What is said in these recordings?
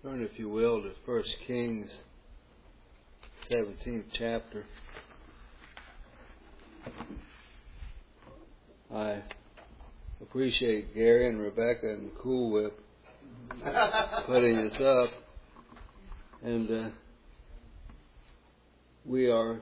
Turn, if you will, to 1 Kings 17th chapter. I appreciate Gary and Rebecca and Cool Whip putting this up. And we are,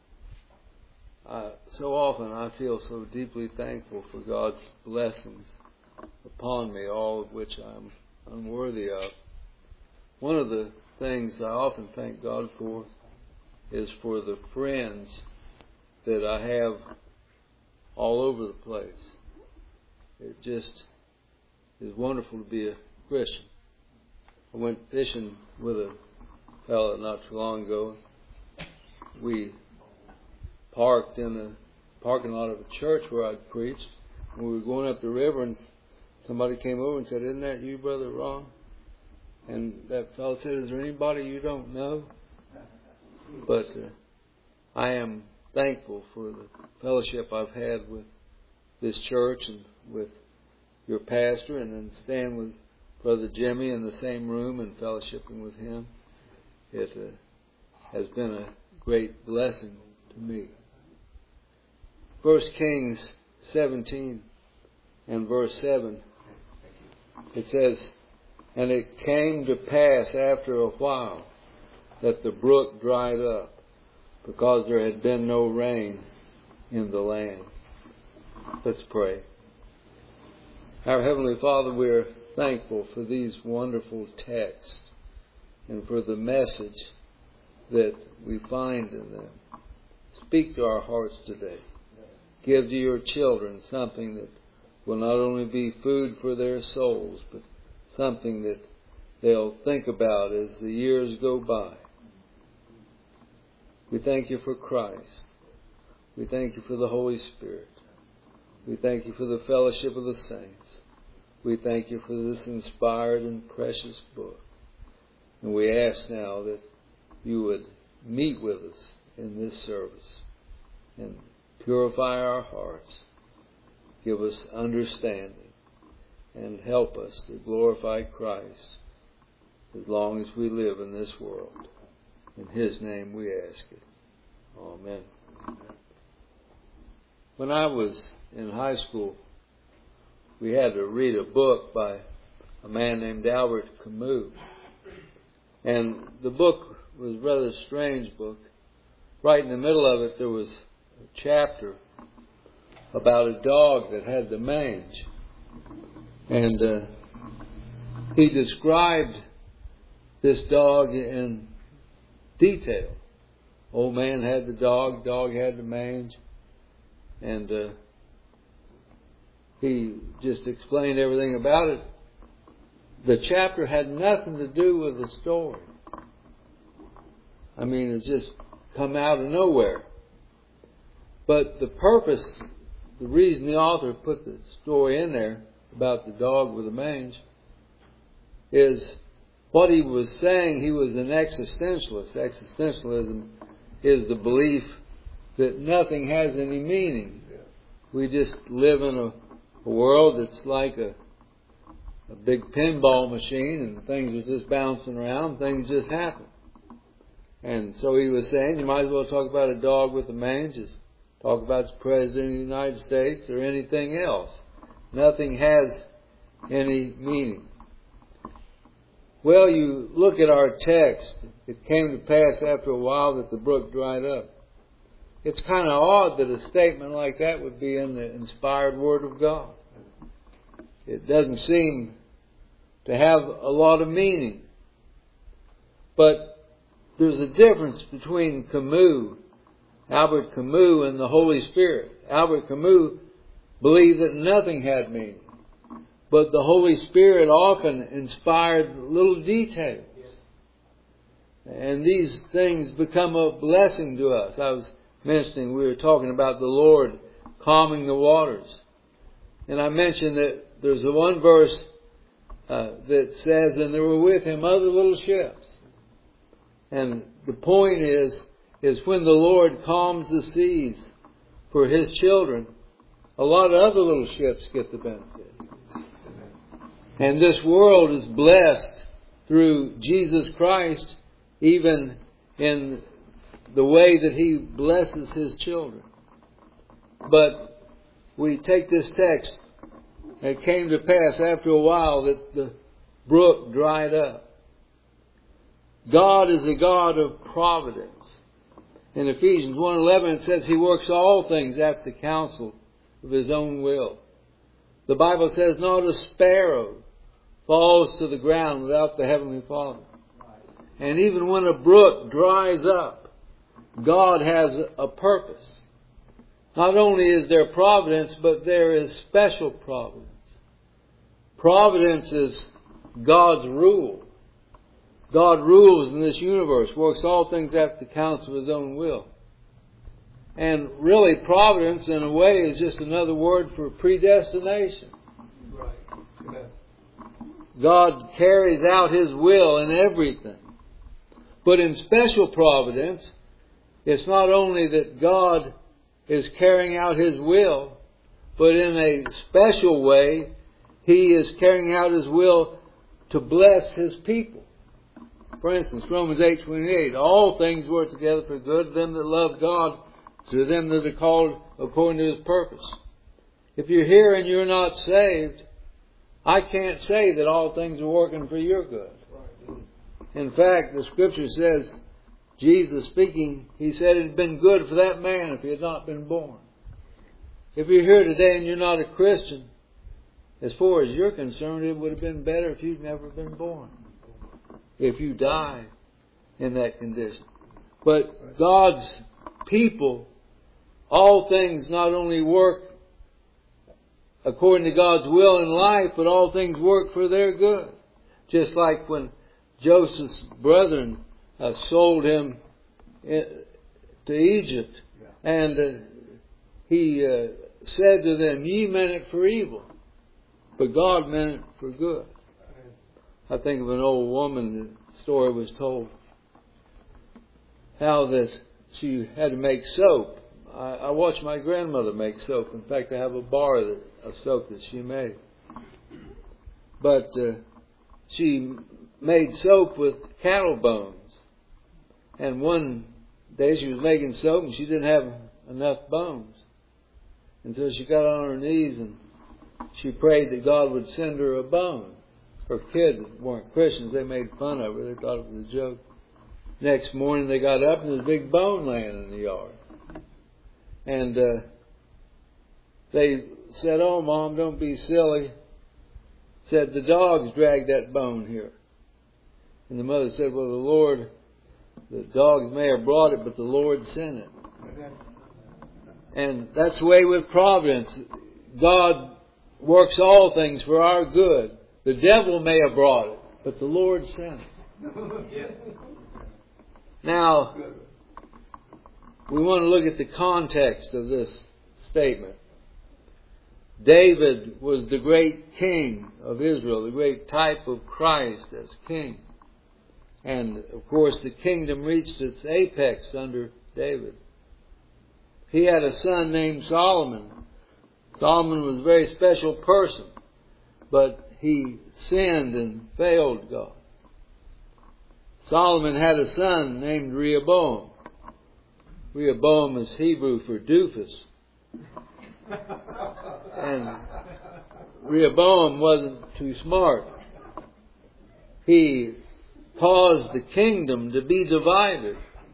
so often I feel so deeply thankful for God's blessings upon me, all of which I'm unworthy of. One of the things I often thank God for is for the friends that I have all over the place. It just is wonderful to be a Christian. I went fishing with a fellow not too long ago. We parked in the parking lot of a church where I'd preached, and we were going up the river, and somebody came over and said, "Isn't that you, Brother Ron?" And that fellow said, "Is there anybody you don't know?" But I am thankful for the fellowship I've had with this church and with your pastor, and then staying with Brother Jimmy in the same room and fellowshipping with him. It has been a great blessing to me. 1 Kings 17 and verse 7, it says, "And it came to pass after a while that the brook dried up, because there had been no rain in the land." Let's pray. Our Heavenly Father, we are thankful for these wonderful texts and for the message that we find in them. Speak to our hearts today. Give to your children something that will not only be food for their souls, but something that they'll think about as the years go by. We thank you for Christ. We thank you for the Holy Spirit. We thank you for the fellowship of the saints. We thank you for this inspired and precious book. And we ask now that you would meet with us in this service and purify our hearts. Give us understanding and help us to glorify Christ as long as we live in this world. In His name we ask it. Amen. When I was in high school, we had to read a book by a man named Albert Camus. And the book was a rather strange book. Right in the middle of it, there was a chapter about a dog that had the mange. And he described this dog in detail. Old man had the dog had the mange. And he just explained everything about it. The chapter had nothing to do with the story. I mean, it just come out of nowhere. But the purpose, the reason the author put the story in there about the dog with the mange, is what he was saying. He was an existentialist. Existentialism is the belief that nothing has any meaning. We just live in a world that's like a big pinball machine, and things are just bouncing around, things just happen. And so he was saying, you might as well talk about a dog with a mange as talk about the President of the United States or anything else. Nothing has any meaning. Well, you look at our text, it came to pass after a while that the brook dried up. It's kind of odd that a statement like that would be in the inspired Word of God. It doesn't seem to have a lot of meaning. But there's a difference between Camus, Albert Camus, and the Holy Spirit. Albert Camus believed that nothing had meaning. But the Holy Spirit often inspired little details. And these things become a blessing to us. I was mentioning, we were talking about the Lord calming the waters. And I mentioned that there's a one verse that says, "And there were with him other little ships." And the point is when the Lord calms the seas for His children, a lot of other little ships get the benefit. And this world is blessed through Jesus Christ, even in the way that He blesses His children. But we take this text, and it came to pass after a while that the brook dried up. God is a God of providence. In Ephesians 1:11 it says He works all things after the counsel of His own will. The Bible says not a sparrow falls to the ground without the Heavenly Father. And even when a brook dries up, God has a purpose. Not only is there providence, but there is special providence. Providence is God's rule. God rules in this universe, works all things after the counsel of His own will. And really, providence, in a way, is just another word for predestination. Right. Amen. God carries out His will in everything. But in special providence, it's not only that God is carrying out His will, but in a special way, He is carrying out His will to bless His people. For instance, Romans 8:28, all things work together for good to them that love God, to them that are called according to His purpose. If you're here and you're not saved, I can't say that all things are working for your good. In fact, the Scripture says, Jesus speaking, He said it had been good for that man if he had not been born. If you're here today and you're not a Christian, as far as you're concerned, it would have been better if you'd never been born. If you die in that condition. But God's people, all things not only work according to God's will in life, but all things work for their good. Just like when Joseph's brethren sold him to Egypt, and he said to them, "Ye meant it for evil, but God meant it for good." I think of an old woman, the story was told, how that she had to make soap. I watched my grandmother make soap. In fact, I have a bar of soap that she made. But she made soap with cattle bones. And one day she was making soap and she didn't have enough bones. And so she got on her knees and she prayed that God would send her a bone. Her kids weren't Christians. They made fun of her. They thought it was a joke. Next morning they got up and there was a big bone laying in the yard. And they said, "Oh, Mom, don't be silly." Said, "The dogs dragged that bone here." And the mother said, "Well, the dogs may have brought it, but the Lord sent it." And that's the way with providence. God works all things for our good. The devil may have brought it, but the Lord sent it. Now, we want to look at the context of this statement. David was the great king of Israel, the great type of Christ as king. And, of course, the kingdom reached its apex under David. He had a son named Solomon. Solomon was a very special person, but he sinned and failed God. Solomon had a son named Rehoboam. Rehoboam is Hebrew for doofus. And Rehoboam wasn't too smart. He caused the kingdom to be divided.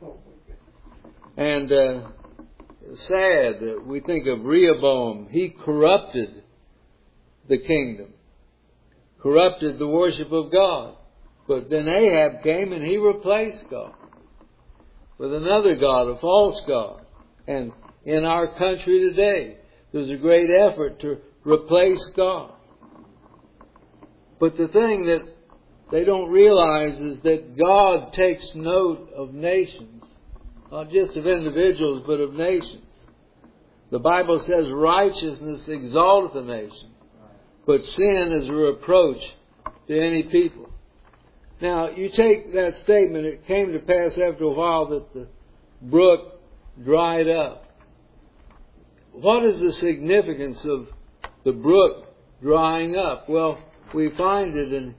And sad that we think of Rehoboam. He corrupted the kingdom. Corrupted the worship of God. But then Ahab came and he replaced God with another god, a false god. And in our country today, there's a great effort to replace God. But the thing that they don't realize is that God takes note of nations, not just of individuals, but of nations. The Bible says righteousness exalteth a nation, but sin is a reproach to any people. Now, you take that statement, it came to pass after a while that the brook dried up. What is the significance of the brook drying up? Well, we find it in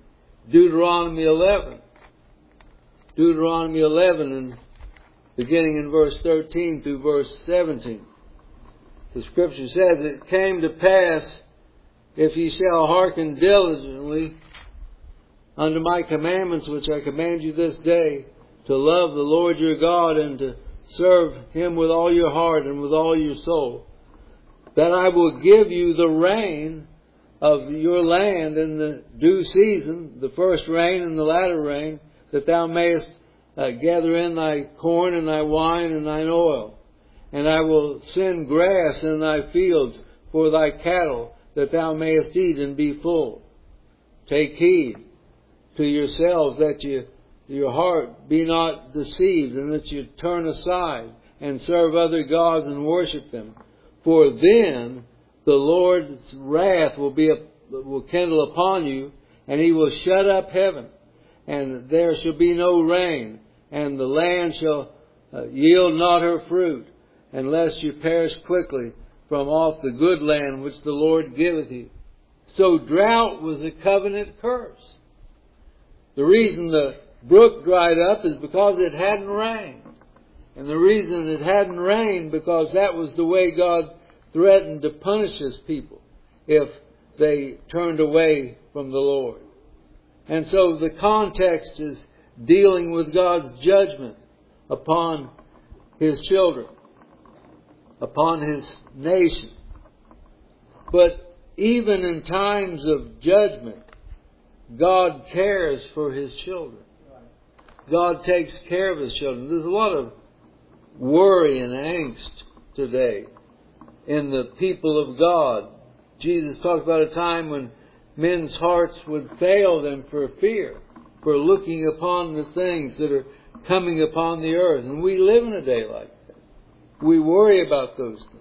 Deuteronomy 11. Deuteronomy 11, and beginning in verse 13 through verse 17. The Scripture says, "It came to pass, if ye shall hearken diligently unto my commandments which I command you this day, to love the Lord your God and to serve Him with all your heart and with all your soul, that I will give you the rain of your land in the due season, the first rain and the latter rain, that thou mayest gather in thy corn and thy wine and thine oil. And I will send grass in thy fields for thy cattle, that thou mayest eat and be full. Take heed to yourselves that your heart be not deceived, and that you turn aside and serve other gods and worship them. For then the Lord's wrath will kindle upon you, and He will shut up heaven, and there shall be no rain, and the land shall yield not her fruit, unless you perish quickly from off the good land which the Lord giveth you." So drought was a covenant curse. The reason the brook dried up is because it hadn't rained. And the reason it hadn't rained because that was the way God threatened to punish His people if they turned away from the Lord. And so the context is dealing with God's judgment upon His children, upon His nation. But even in times of judgment, God cares for His children. God takes care of His children. There's a lot of worry and angst today in the people of God. Jesus talked about a time when men's hearts would fail them for fear, for looking upon the things that are coming upon the earth. And we live in a day like that. We worry about those things.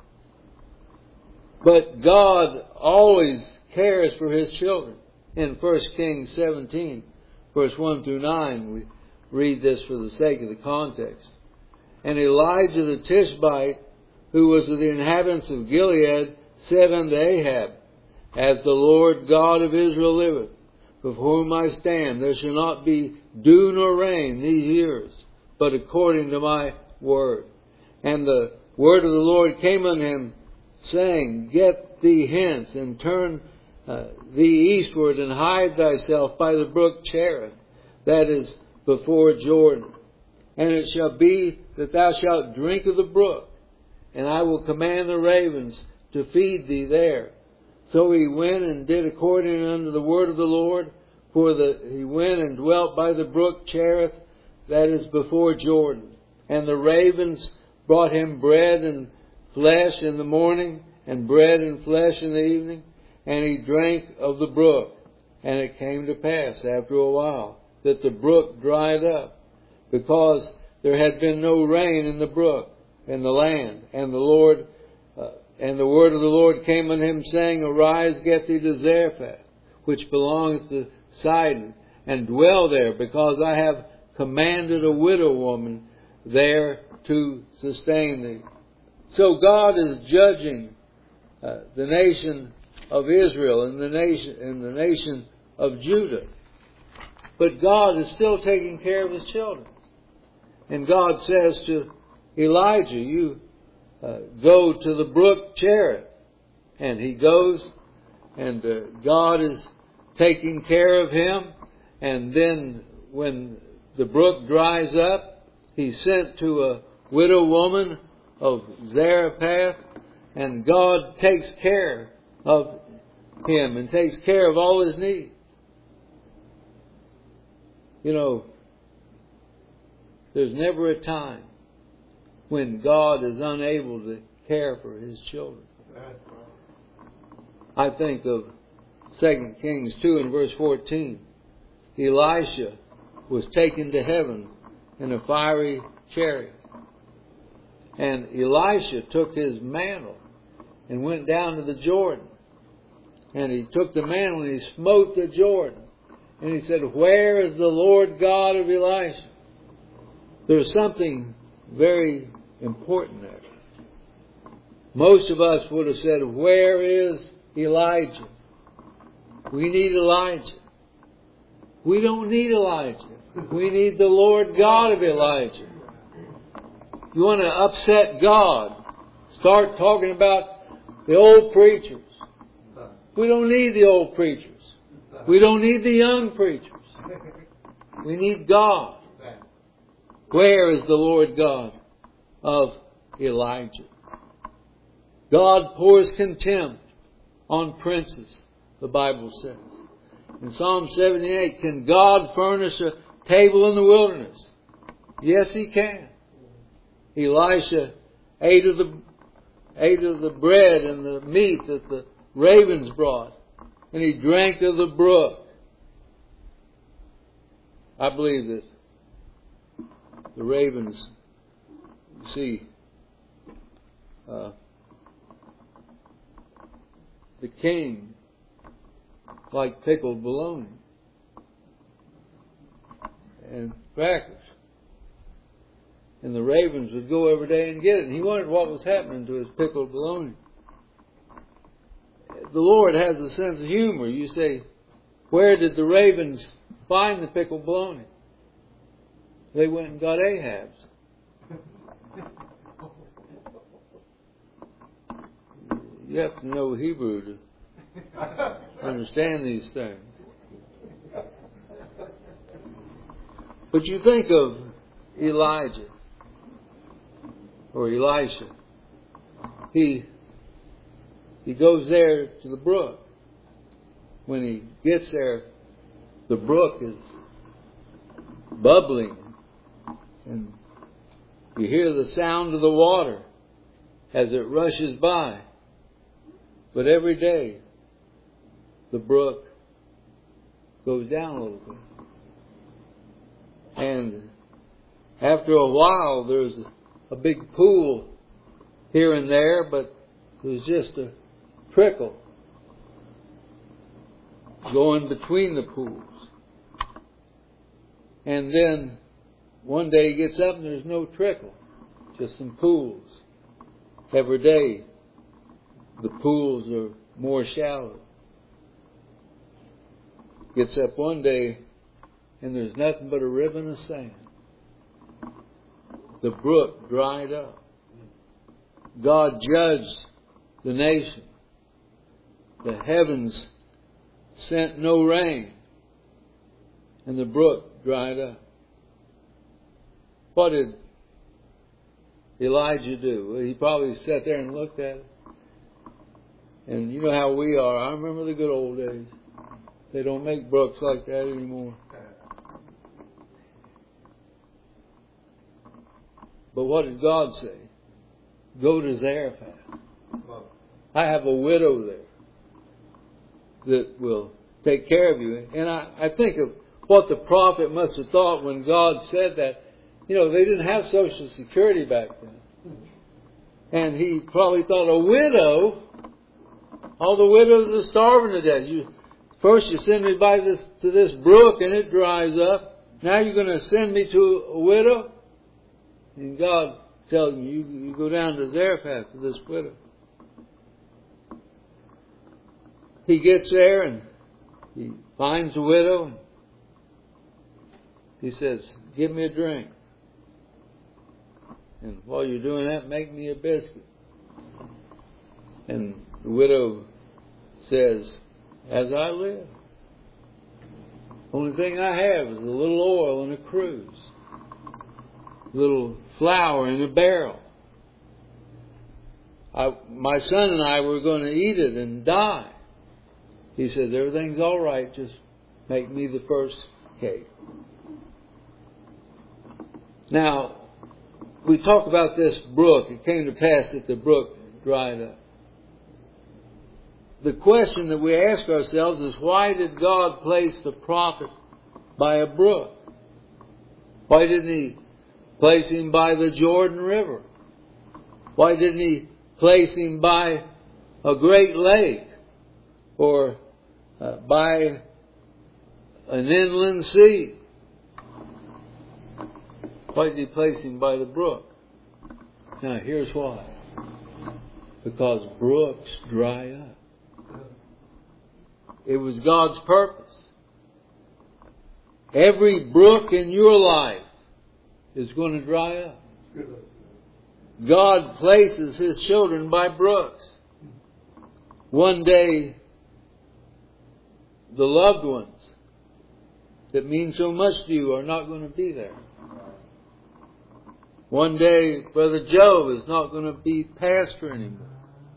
But God always cares for His children. In 1 Kings 17, verse 1 through 9, we read this for the sake of the context. "And Elijah the Tishbite, who was of the inhabitants of Gilead, said unto Ahab, As the Lord God of Israel liveth, before whom I stand, there shall not be dew nor rain these years, but according to my word. And the word of the Lord came unto him, saying, Get thee hence, and turn thee eastward, and hide thyself by the brook Cherith, that is before Jordan. And it shall be that thou shalt drink of the brook, and I will command the ravens to feed thee there. So he went and did according unto the word of the Lord, he went and dwelt by the brook Cherith, that is before Jordan. And the ravens brought him bread and flesh in the morning, and bread and flesh in the evening, and he drank of the brook. And it came to pass after a while that the brook dried up, because there had been no rain in the brook, in the land. And the word of the Lord came unto him, saying, Arise, get thee to Zarephath, which belongeth to Sidon, and dwell there, because I have commanded a widow woman there to sustain thee. So God is judging the nation of Israel and the nation of Judah. But God is still taking care of His children. And God says to Elijah, you go to the brook Cherith. And he goes, and God is taking care of him. And then when the brook dries up, he's sent to a widow woman of Zarephath, and God takes care of him and takes care of all his needs. You know, there's never a time when God is unable to care for His children. I think of 2 Kings 2 and verse 14. Elisha was taken to heaven in a fiery chariot. And Elisha took his mantle and went down to the Jordan. And he took the mantle and he smote the Jordan. And he said, Where is the Lord God of Elisha? There's something very important there. Most of us would have said, Where is Elijah? We need Elijah. We don't need Elijah. We need the Lord God of Elijah. You want to upset God? Start talking about the old preachers. We don't need the old preachers. We don't need the young preachers. We need God. Where is the Lord God of Elijah? God pours contempt on princes, the Bible says. In Psalm 78, can God furnish a table in the wilderness? Yes, He can. Elisha ate of the bread and the meat that the ravens brought, and he drank of the brook. I believe that the ravens, see, the king liked pickled bologna and crackers. And the ravens would go every day and get it. And he wondered what was happening to his pickled bologna. The Lord has a sense of humor. You say, where did the ravens find the pickled bologna? They went and got Ahab's. You have to know Hebrew to understand these things. But you think of Elijah or Elisha. He goes there to the brook. When he gets there, the brook is bubbling, and you hear the sound of the water as it rushes by. But every day, the brook goes down a little bit. And after a while, there's a big pool here and there, but there's just a trickle going between the pools. And then one day he gets up and there's no trickle, just some pools. Every day the pools are more shallow. Gets up one day and there's nothing but a ribbon of sand. The brook dried up. God judged the nation. The heavens sent no rain, and the brook dried up. What did Elijah do? Well, he probably sat there and looked at it. And you know how we are. I remember the good old days. They don't make brooks like that anymore. But what did God say? Go to Zarephath. I have a widow there that will take care of you. And I think of what the prophet must have thought when God said that. You know, they didn't have Social Security back then. And he probably thought, a widow? All the widows are starving to death. First you send me to this brook and it dries up. Now you're going to send me to a widow? And God tells him, you go down to Zarephath to this widow. He gets there and he finds the widow. He says, give me a drink. And while you're doing that, make me a biscuit. And the widow says, as I live. Only thing I have is a little oil and a cruse. A little flour in a barrel. My son and I were going to eat it and die. He says, everything's all right, just make me the first cake. Now, we talk about this brook. It came to pass that the brook dried up. The question that we ask ourselves is, why did God place the prophet by a brook? Why didn't He place him by the Jordan River? Why didn't He place him by a great lake or by an inland sea? Why did He place him by the brook? Now here's why. Because brooks dry up. It was God's purpose. Every brook in your life is going to dry up. God places His children by brooks. One day, the loved ones that mean so much to you are not going to be there. One day, Brother Joe is not going to be pastor anymore.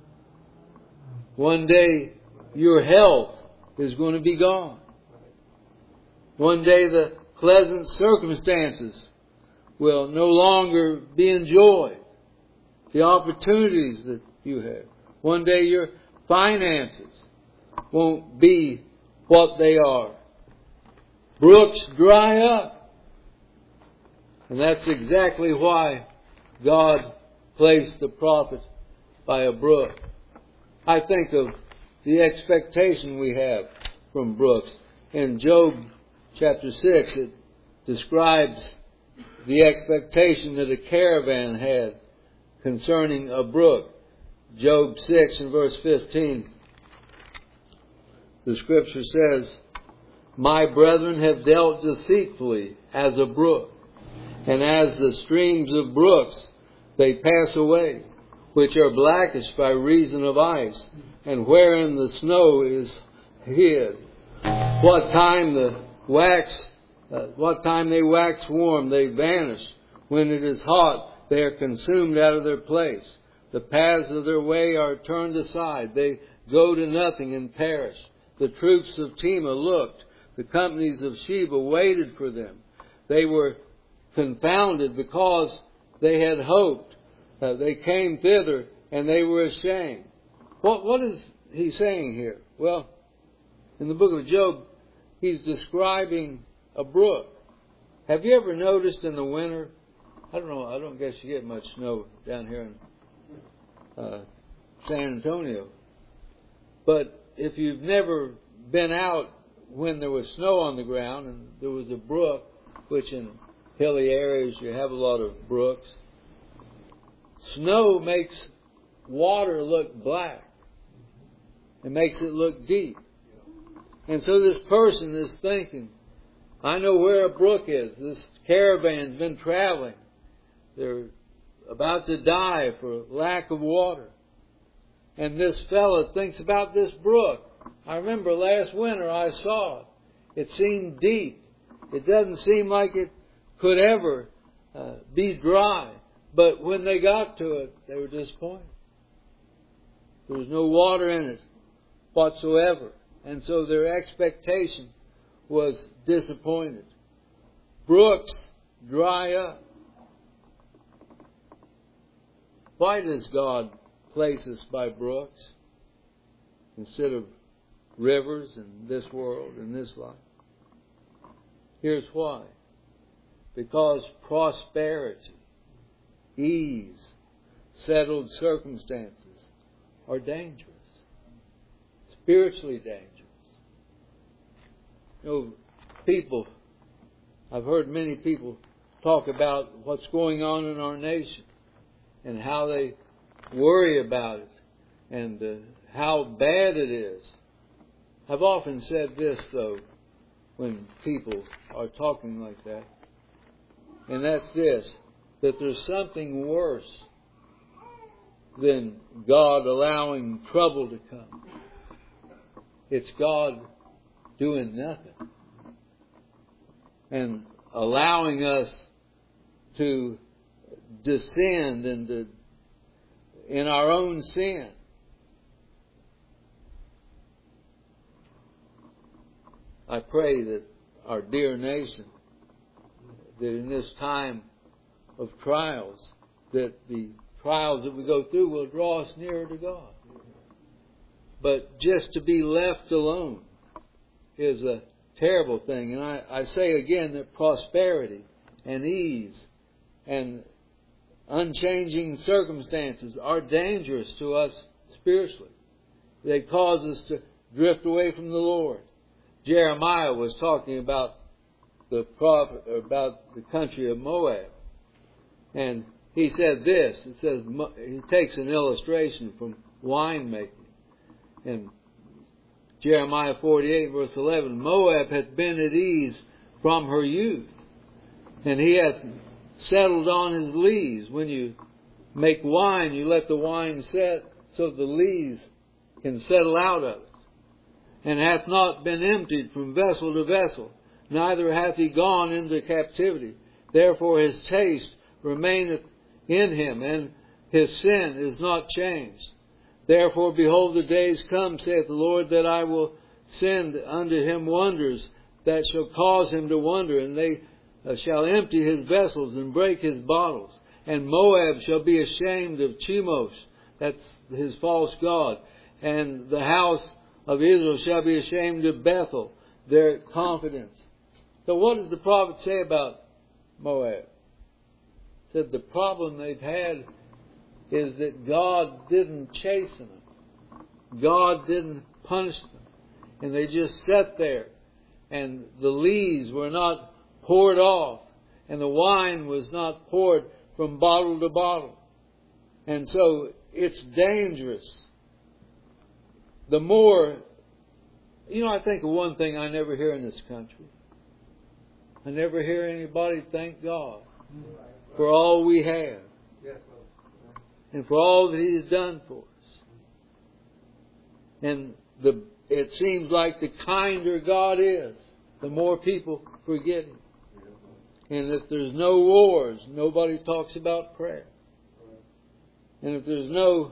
One day, your health is going to be gone. One day, the pleasant circumstances will no longer be enjoyed. The opportunities that you have. One day, your finances won't be what they are. Brooks dry up. And that's exactly why God placed the prophet by a brook. I think of the expectation we have from brooks. In Job chapter 6, it describes the expectation that a caravan had concerning a brook. Job 6 and verse 15. The scripture says, "My brethren have dealt deceitfully as a brook, and as the streams of brooks they pass away, which are blackish by reason of ice, and wherein the snow is hid. What time they wax warm, they vanish. When it is hot, they are consumed out of their place. The paths of their way are turned aside. They go to nothing and perish. The troops of Tema looked. The companies of Sheba waited for them. They were confounded because they had hoped. They came thither and they were ashamed." What is he saying here? Well, in the book of Job, he's describing a brook. Have you ever noticed in the winter, I don't guess you get much snow down here in San Antonio. But if you've never been out when there was snow on the ground and there was a brook, which in hilly areas you have a lot of brooks, snow makes water look black. It makes it look deep. And so this person is thinking, I know where a brook is. This caravan's been traveling. They're about to die for lack of water. And this fellow thinks about this brook. I remember last winter I saw it. It seemed deep. It doesn't seem like it could ever be dry. But when they got to it, they were disappointed. There was no water in it whatsoever. And so their expectation was disappointed. Brooks dry up. Why does God place us by brooks instead of rivers in this world, in this life? Here's why. Because prosperity, ease, settled circumstances are dangerous. Spiritually dangerous. You know, people, I've heard many people talk about what's going on in our nation and how they worry about it and how bad it is. I've often said this, though, when people are talking like that, and that's this, that there's something worse than God allowing trouble to come. It's God doing nothing and allowing us to descend in our own sin. I pray that our dear nation, that in this time of trials, that the trials that we go through will draw us nearer to God. But just to be left alone is a terrible thing. And I say again that prosperity and ease and unchanging circumstances are dangerous to us spiritually. They cause us to drift away from the Lord. Jeremiah was talking about the prophet, about the country of Moab. And he said this. It says, he takes an illustration from winemaking. In Jeremiah 48 verse 11, Moab hath been at ease from her youth. And he hath settled on his lees. When you make wine, you let the wine set so the lees can settle out of it. And hath not been emptied from vessel to vessel, neither hath he gone into captivity. Therefore his taste remaineth in him, and his sin is not changed. Therefore, behold, the days come, saith the Lord, that I will send unto him wonders that shall cause him to wonder, and they shall empty his vessels and break his bottles. And Moab shall be ashamed of Chemosh, that's his false god, and the house of Israel shall be ashamed of Bethel, their confidence. So what does the prophet say about Moab? He said the problem they've had is that God didn't chasten them. God didn't punish them. And they just sat there. And the lees were not poured off. And the wine was not poured from bottle to bottle. And so it's dangerous. The more, I think of one thing I never hear in this country. I never hear anybody thank God for all we have. And for all that He's done for us. And it seems like the kinder God is, the more people forget Him. And if there's no wars, nobody talks about prayer. And if there's no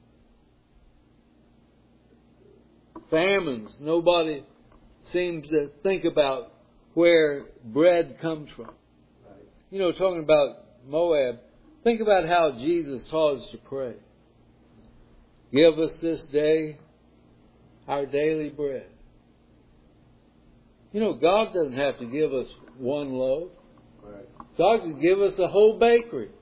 famines, nobody seems to think about where bread comes from. Talking about Moab, think about how Jesus taught us to pray. Give us this day our daily bread. God doesn't have to give us one loaf. God can give us a whole bakery.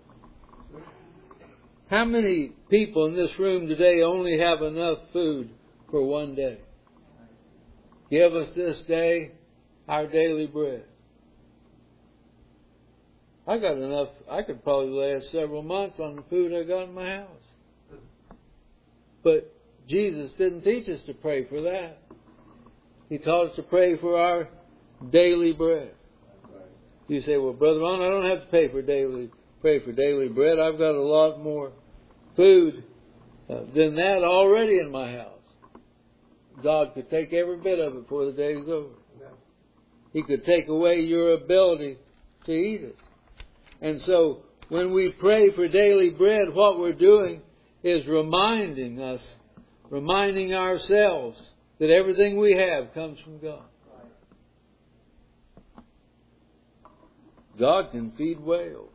How many people in this room today only have enough food for one day? Give us this day our daily bread. I got enough. I could probably last several months on the food I got in my house. But Jesus didn't teach us to pray for that. He taught us to pray for our daily bread. You say, well, Brother Ron, I don't have to pray for daily bread. I've got a lot more food than that already in my house. God could take every bit of it before the day is over. He could take away your ability to eat it. And so, when we pray for daily bread, what we're doing is reminding ourselves that everything we have comes from God. God can feed whales.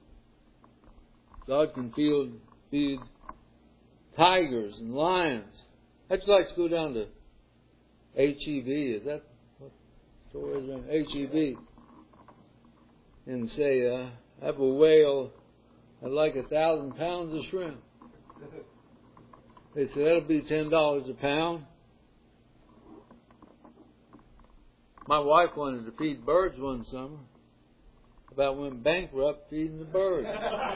God can feed tigers and lions. I'd just like to go down to H-E-B. Is that what the store is around? H-E-B. And say, I have a whale. I'd like 1,000 pounds of shrimp. They said, that'll be $10 a pound. My wife wanted to feed birds one summer. About went bankrupt feeding the birds.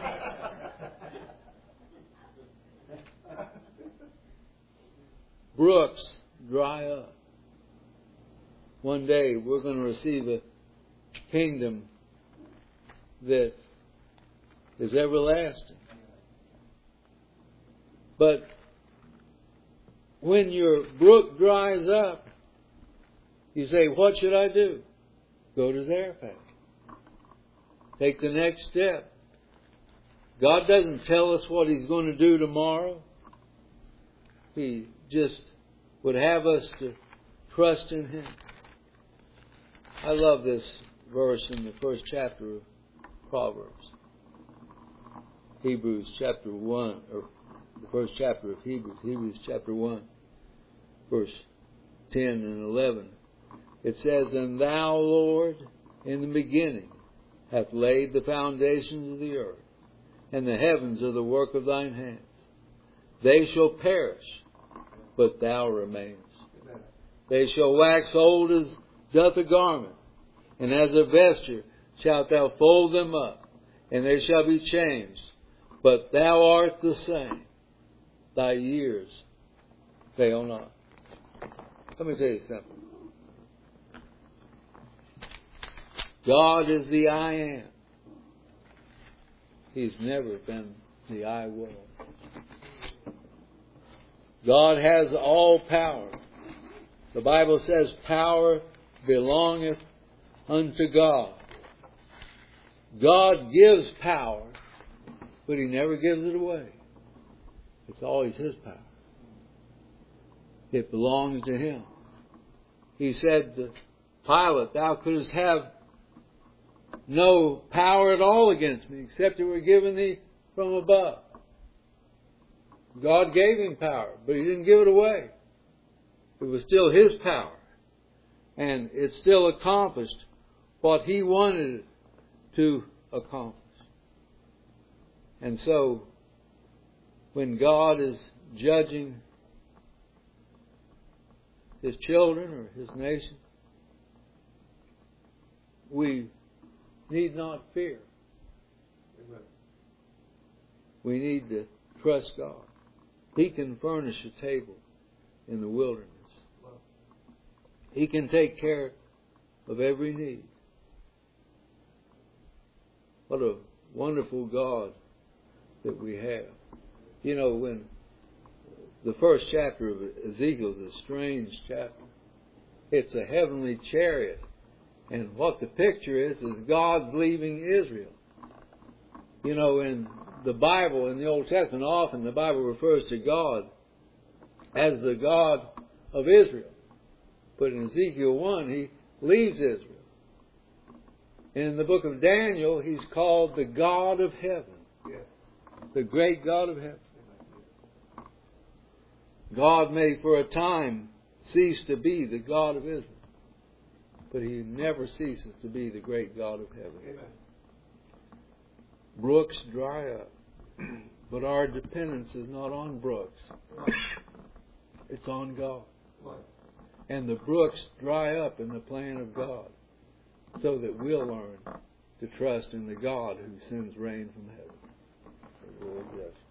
Brooks dry up. One day we're going to receive a kingdom that is everlasting. But when your brook dries up, you say, what should I do? Go to Zarephath. Take the next step. God doesn't tell us what He's going to do tomorrow. He just would have us to trust in Him. I love this verse in the first chapter of Proverbs. Hebrews chapter 1, or the first chapter of Hebrews. Hebrews chapter 1, verse 10 and 11. It says, And Thou, Lord, in the beginning, hath laid the foundations of the earth, and the heavens are the work of Thine hands. They shall perish, but Thou remainest. They shall wax old as doth a garment, and as a vesture shalt Thou fold them up, and they shall be changed. But Thou art the same. Thy years fail not. Let me tell you something. God is the I am. He's never been the I will. God has all power. The Bible says power belongeth unto God. God gives power, but He never gives it away. It's always His power. It belongs to Him. He said to Pilate, thou couldst have no power at all against me, except it were given thee from above. God gave him power, but He didn't give it away. It was still His power. And it still accomplished what He wanted it to accomplish. And so, when God is judging His children or His nation, we need not fear. Amen. We need to trust God. He can furnish a table in the wilderness. He can take care of every need. What a wonderful God that we have. You know, when the first chapter of Ezekiel is a strange chapter. It's a heavenly chariot. And what the picture is God leaving Israel. You know, in the Bible, in the Old Testament, often the Bible refers to God as the God of Israel. But in Ezekiel 1, He leaves Israel. In the book of Daniel, He's called the God of heaven. The great God of heaven. God may for a time cease to be the God of Israel. But He never ceases to be the great God of heaven. Amen. Brooks dry up. But our dependence is not on brooks. Right. It's on God. Right. And the brooks dry up in the plan of God, so that we'll learn to trust in the God who sends rain from heaven. The Lord bless you.